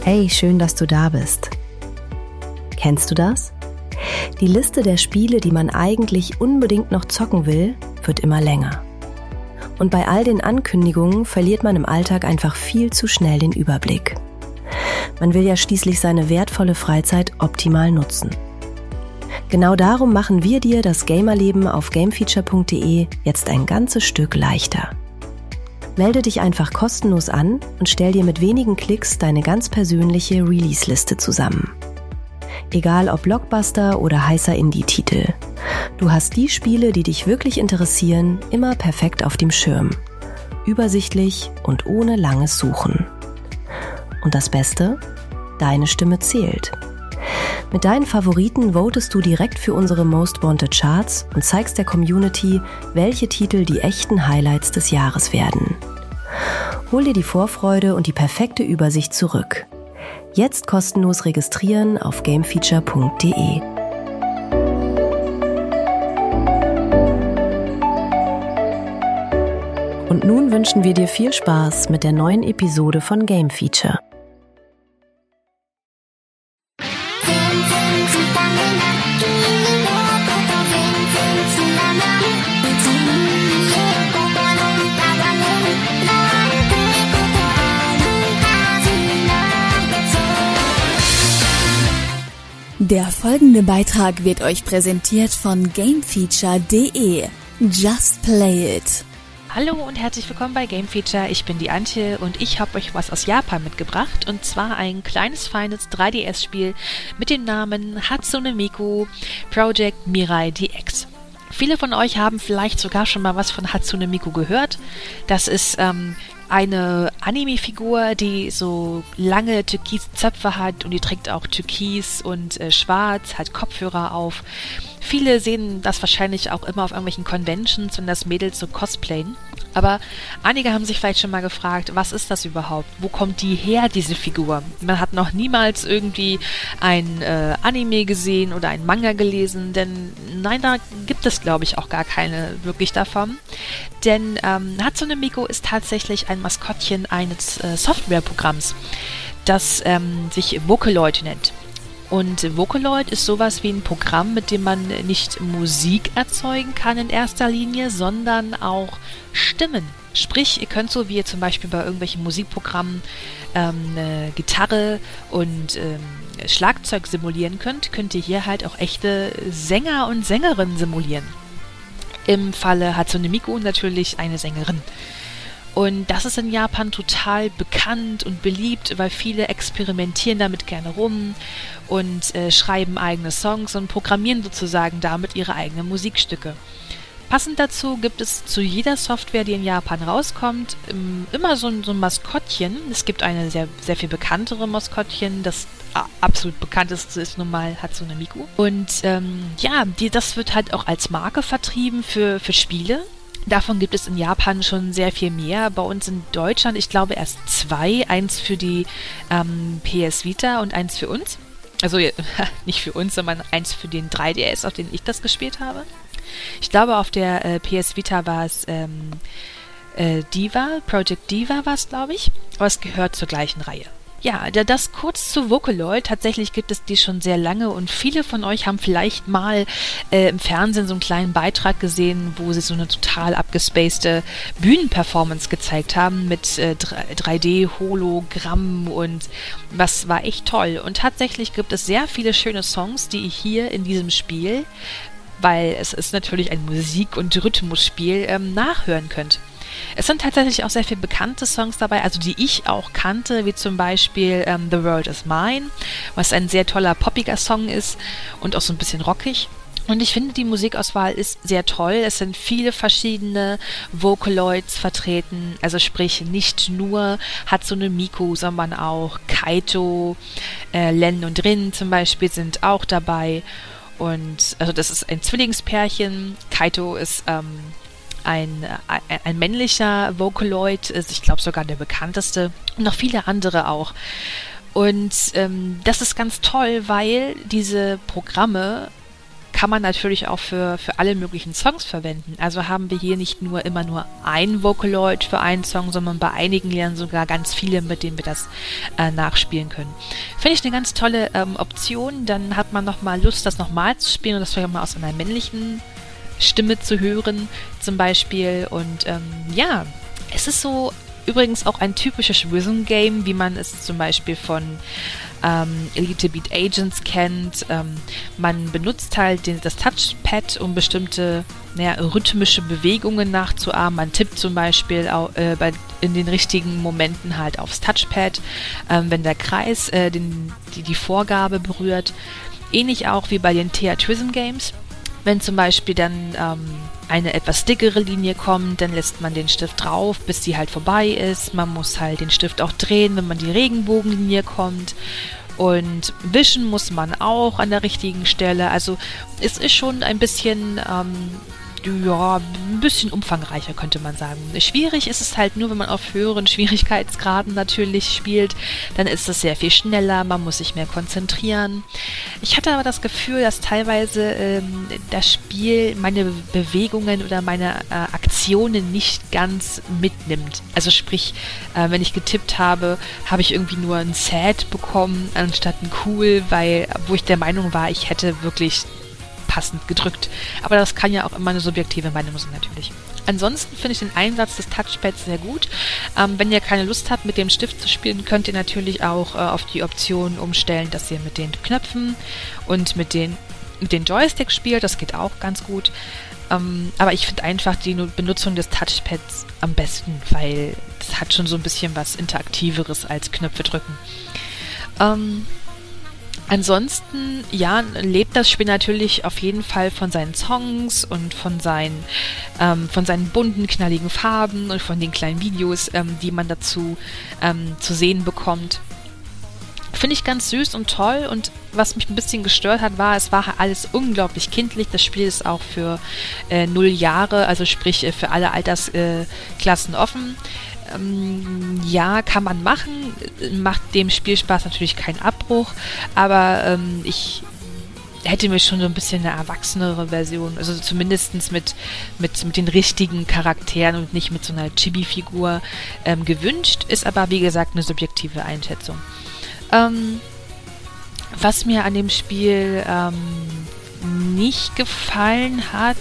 Hey, schön, dass du da bist. Kennst du das? Die Liste der Spiele, die man eigentlich unbedingt noch zocken will, wird immer länger. Und bei all den Ankündigungen verliert man im Alltag einfach viel zu schnell den Überblick. Man will ja schließlich seine wertvolle Freizeit optimal nutzen. Genau darum machen wir dir das Gamerleben auf gamefeature.de jetzt ein ganzes Stück leichter. Melde dich einfach kostenlos an und stell dir mit wenigen Klicks deine ganz persönliche Release-Liste zusammen. Egal ob Blockbuster oder heißer Indie-Titel. Du hast die Spiele, die dich wirklich interessieren, immer perfekt auf dem Schirm. Übersichtlich und ohne langes Suchen. Und das Beste? Deine Stimme zählt. Mit deinen Favoriten votest du direkt für unsere Most Wanted Charts und zeigst der Community, welche Titel die echten Highlights des Jahres werden. Hol dir die Vorfreude und die perfekte Übersicht zurück. Jetzt kostenlos registrieren auf gamefeature.de. Und nun wünschen wir dir viel Spaß mit der neuen Episode von Game Feature. Der folgende Beitrag wird euch präsentiert von gamefeature.de. Just play it! Hallo und herzlich willkommen bei Game Feature. Ich bin die Antje und ich habe euch was aus Japan mitgebracht. Und zwar ein kleines, feines 3DS-Spiel mit dem Namen Hatsune Miku Project Mirai DX. Viele von euch haben vielleicht sogar schon mal was von Hatsune Miku gehört. Das ist eine Anime-Figur, die so lange türkise Zöpfe hat und die trägt auch türkis und schwarz, hat Kopfhörer auf. Viele sehen das wahrscheinlich auch immer auf irgendwelchen Conventions, wenn das Mädels so cosplayen. Aber einige haben sich vielleicht schon mal gefragt, was ist das überhaupt? Wo kommt die her, diese Figur? Man hat noch niemals irgendwie ein Anime gesehen oder ein Manga gelesen, denn nein, da gibt es, glaube ich, auch gar keine wirklich davon. Denn Hatsune Miku ist tatsächlich ein Maskottchen eines Softwareprogramms, das sich Vocaloid nennt. Und Vocaloid ist sowas wie ein Programm, mit dem man nicht Musik erzeugen kann in erster Linie, sondern auch Stimmen. Sprich, ihr könnt so wie ihr zum Beispiel bei irgendwelchen Musikprogrammen Gitarre und Schlagzeug simulieren könnt ihr hier halt auch echte Sänger und Sängerinnen simulieren. Im Falle Hatsune Miku natürlich eine Sängerin. Und das ist in Japan total bekannt und beliebt, weil viele experimentieren damit gerne rum und schreiben eigene Songs und programmieren sozusagen damit ihre eigenen Musikstücke. Passend dazu gibt es zu jeder Software, die in Japan rauskommt, immer so ein Maskottchen. Es gibt eine sehr, sehr viel bekanntere Maskottchen, das absolut bekannteste ist nun mal Hatsune Miku. Und das wird halt auch als Marke vertrieben für Spiele. Davon gibt es in Japan schon sehr viel mehr. Bei uns in Deutschland, ich glaube, erst 2. Eins für die PS Vita und eins für uns. Also nicht für uns, sondern eins für den 3DS, auf den ich das gespielt habe. Ich glaube, auf der PS Vita war es Project Diva war es, glaube ich. Aber es gehört zur gleichen Reihe. Ja, das kurz zu Vocaloid. Tatsächlich gibt es die schon sehr lange und viele von euch haben vielleicht mal im Fernsehen so einen kleinen Beitrag gesehen, wo sie so eine total abgespacede Bühnenperformance gezeigt haben mit 3D-Hologramm und was war echt toll. Und tatsächlich gibt es sehr viele schöne Songs, die ihr hier in diesem Spiel, weil es ist natürlich ein Musik- und Rhythmusspiel, nachhören könnt. Es sind tatsächlich auch sehr viele bekannte Songs dabei, also die ich auch kannte, wie zum Beispiel The World Is Mine, was ein sehr toller, poppiger Song ist und auch so ein bisschen rockig. Und ich finde, die Musikauswahl ist sehr toll. Es sind viele verschiedene Vocaloids vertreten, also sprich nicht nur Hatsune Miku, sondern auch Kaito, Len und Rin zum Beispiel sind auch dabei. Und also das ist ein Zwillingspärchen. Kaito ist ein männlicher Vocaloid, ist, ich glaube, sogar der bekannteste. Und noch viele andere auch. Und das ist ganz toll, weil diese Programme kann man natürlich auch für alle möglichen Songs verwenden. Also haben wir hier nicht immer nur ein Vocaloid für einen Song, sondern bei einigen Liedern sogar ganz viele, mit denen wir das nachspielen können. Finde ich eine ganz tolle Option. Dann hat man nochmal Lust, das nochmal zu spielen und das vielleicht mal aus einer männlichen Stimme zu hören, zum Beispiel. Und ja, es ist so übrigens auch ein typisches Rhythm-Game, wie man es zum Beispiel von Elite Beat Agents kennt. Man benutzt halt das Touchpad, um bestimmte rhythmische Bewegungen nachzuahmen. Man tippt zum Beispiel auch, in den richtigen Momenten halt aufs Touchpad, wenn der Kreis die Vorgabe berührt. Ähnlich auch wie bei den Theatrism Games. Wenn zum Beispiel dann eine etwas dickere Linie kommt, dann lässt man den Stift drauf, bis sie halt vorbei ist. Man muss halt den Stift auch drehen, wenn man die Regenbogenlinie kommt. Und wischen muss man auch an der richtigen Stelle. Also es ist schon ein bisschen ein bisschen umfangreicher, könnte man sagen. Schwierig ist es halt nur, wenn man auf höheren Schwierigkeitsgraden natürlich spielt, dann ist es sehr viel schneller, man muss sich mehr konzentrieren. Ich hatte aber das Gefühl, dass teilweise das Spiel meine Bewegungen oder meine Aktionen nicht ganz mitnimmt. Also sprich, wenn ich getippt habe, habe ich irgendwie nur ein Sad bekommen, anstatt ein Cool, wo ich der Meinung war, ich hätte wirklich passend gedrückt. Aber das kann ja auch immer eine subjektive Meinung sein, natürlich. Ansonsten finde ich den Einsatz des Touchpads sehr gut. Wenn ihr keine Lust habt, mit dem Stift zu spielen, könnt ihr natürlich auch auf die Option umstellen, dass ihr mit den Knöpfen und mit den Joysticks spielt. Das geht auch ganz gut. Aber ich finde einfach die Benutzung des Touchpads am besten, weil das hat schon so ein bisschen was Interaktiveres als Knöpfe drücken. Ansonsten, ja, lebt das Spiel natürlich auf jeden Fall von seinen Songs und von seinen bunten, knalligen Farben und von den kleinen Videos, die man dazu zu sehen bekommt. Finde ich ganz süß und toll, und was mich ein bisschen gestört hat, es war alles unglaublich kindlich. Das Spiel ist auch für 0 Jahre, also sprich für alle Altersklassen offen. Ja, kann man machen, macht dem Spielspaß natürlich keinen Abbruch, aber ich hätte mir schon so ein bisschen eine erwachsenere Version, also zumindest mit den richtigen Charakteren und nicht mit so einer Chibi-Figur gewünscht, ist aber wie gesagt eine subjektive Einschätzung. Was mir an dem Spiel nicht gefallen hat,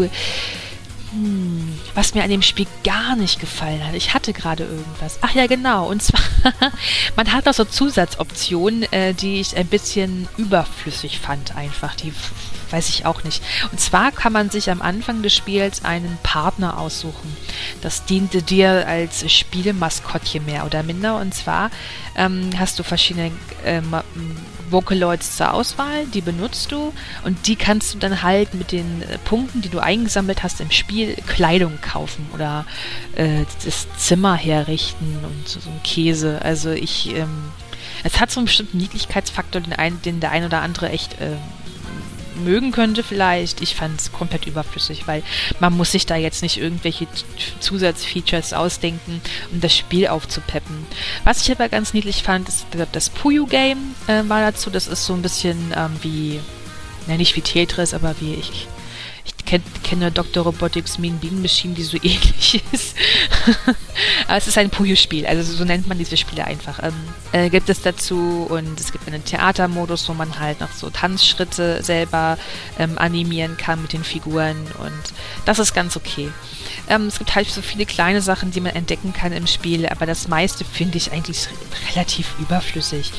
was mir an dem Spiel gar nicht gefallen hat. Ich hatte gerade irgendwas. Ach ja, genau. Und zwar, man hat auch so Zusatzoptionen, die ich ein bisschen überflüssig fand einfach. Die weiß ich auch nicht. Und zwar kann man sich am Anfang des Spiels einen Partner aussuchen. Das diente dir als Spielmaskottchen mehr oder minder. Und zwar hast du verschiedene Vocaloids zur Auswahl, die benutzt du, und die kannst du dann halt mit den Punkten, die du eingesammelt hast im Spiel, Kleidung kaufen oder das Zimmer herrichten und so ein Käse. Also es hat so einen bestimmten Niedlichkeitsfaktor, den der ein oder andere echt mögen könnte vielleicht. Ich fand es komplett überflüssig, weil man muss sich da jetzt nicht irgendwelche Zusatzfeatures ausdenken, um das Spiel aufzupeppen. Was ich aber ganz niedlich fand, ist das Puyo-Game war dazu. Das ist so ein bisschen nicht wie Tetris, aber wie ich kenne Dr. Robotics Mean Bean Machine, die so ähnlich ist. Aber es ist ein Puyo-Spiel, also so nennt man diese Spiele einfach. Gibt es dazu, und es gibt einen Theatermodus, wo man halt noch so Tanzschritte selber animieren kann mit den Figuren, und das ist ganz okay. Es gibt halt so viele kleine Sachen, die man entdecken kann im Spiel, aber das meiste finde ich eigentlich relativ überflüssig.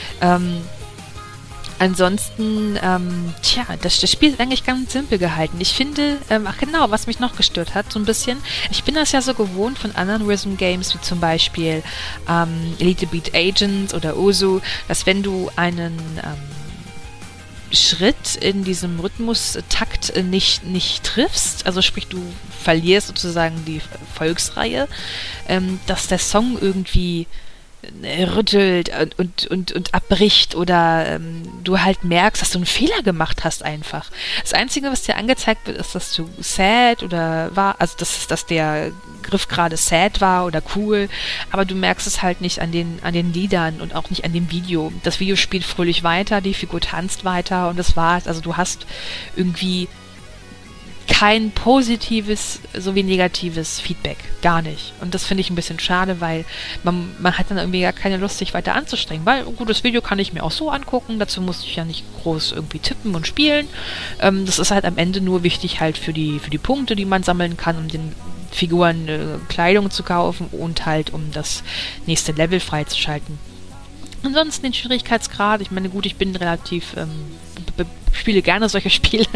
Ansonsten, das Spiel ist eigentlich ganz simpel gehalten. Ich finde, was mich noch gestört hat, so ein bisschen, ich bin das ja so gewohnt von anderen Rhythm Games, wie zum Beispiel Elite Beat Agents oder Osu, dass wenn du einen Schritt in diesem Rhythmustakt nicht triffst, also sprich, du verlierst sozusagen die Volksreihe, dass der Song irgendwie rüttelt und abbricht oder du halt merkst, dass du einen Fehler gemacht hast einfach. Das Einzige, was dir angezeigt wird, ist, dass du sad oder war, also dass der Griff gerade sad war oder cool, aber du merkst es halt nicht an den Liedern und auch nicht an dem Video. Das Video spielt fröhlich weiter, die Figur tanzt weiter und das war's. Also du hast irgendwie kein positives sowie negatives Feedback. Gar nicht. Und das finde ich ein bisschen schade, weil man hat dann irgendwie gar keine Lust, sich weiter anzustrengen. Weil, gut, das Video kann ich mir auch so angucken. Dazu muss ich ja nicht groß irgendwie tippen und spielen. Das ist halt am Ende nur wichtig halt für die Punkte, die man sammeln kann, um den Figuren Kleidung zu kaufen und halt um das nächste Level freizuschalten. Ansonsten den Schwierigkeitsgrad, ich meine, gut, ich bin relativ, spiele gerne solche Spiele,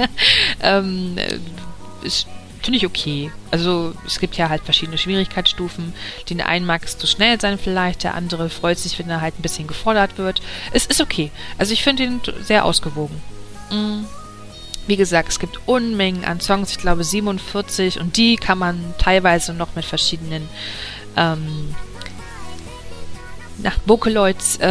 finde ich okay. Also es gibt ja halt verschiedene Schwierigkeitsstufen. Den einen mag es zu schnell sein vielleicht, der andere freut sich, wenn er halt ein bisschen gefordert wird. Es ist okay. Also ich finde ihn sehr ausgewogen. Wie gesagt, es gibt Unmengen an Songs, ich glaube 47 und die kann man teilweise noch mit verschiedenen Vocaloids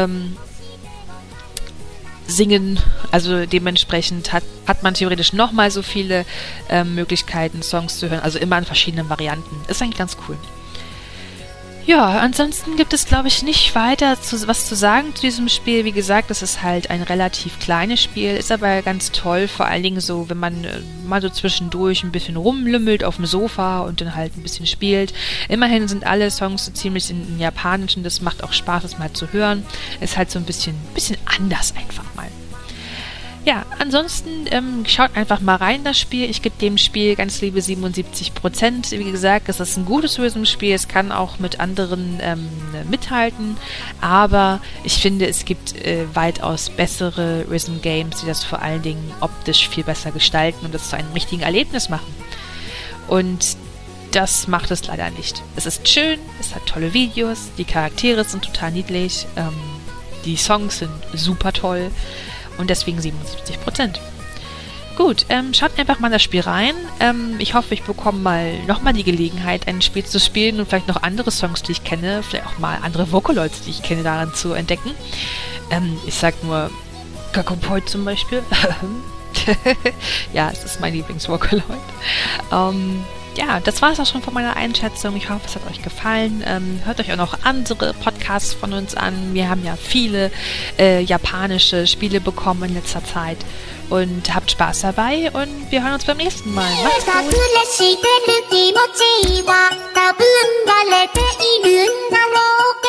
singen, also dementsprechend hat man theoretisch nochmal so viele Möglichkeiten, Songs zu hören, also immer in verschiedenen Varianten. Ist eigentlich ganz cool. Ja, ansonsten gibt es, glaube ich, nicht weiter was zu sagen zu diesem Spiel. Wie gesagt, es ist halt ein relativ kleines Spiel, ist aber ganz toll, vor allen Dingen so, wenn man mal so zwischendurch ein bisschen rumlümmelt auf dem Sofa und dann halt ein bisschen spielt. Immerhin sind alle Songs so ziemlich in Japanischen, das macht auch Spaß, das mal zu hören. Ist halt so ein bisschen anders einfach mal. Ja, ansonsten schaut einfach mal rein, das Spiel. Ich gebe dem Spiel ganz liebe 77%. Wie gesagt, es ist ein gutes Rhythm-Spiel. Es kann auch mit anderen mithalten. Aber ich finde, es gibt weitaus bessere Rhythm-Games, die das vor allen Dingen optisch viel besser gestalten und das zu einem richtigen Erlebnis machen. Und das macht es leider nicht. Es ist schön, es hat tolle Videos, die Charaktere sind total niedlich, die Songs sind super toll. Und deswegen 77%. Gut, schaut einfach mal in das Spiel rein. Ich hoffe, ich bekomme nochmal die Gelegenheit, ein Spiel zu spielen und vielleicht noch andere Songs, die ich kenne, vielleicht auch mal andere Vocaloids, die ich kenne, daran zu entdecken. Ich sag nur Gakopoi zum Beispiel. Ja, es ist mein Lieblingsvocaloid. Ja, das war es auch schon von meiner Einschätzung. Ich hoffe, es hat euch gefallen. Hört euch auch noch andere Podcasts von uns an. Wir haben ja viele japanische Spiele bekommen in letzter Zeit. Und habt Spaß dabei und wir hören uns beim nächsten Mal. Macht's gut!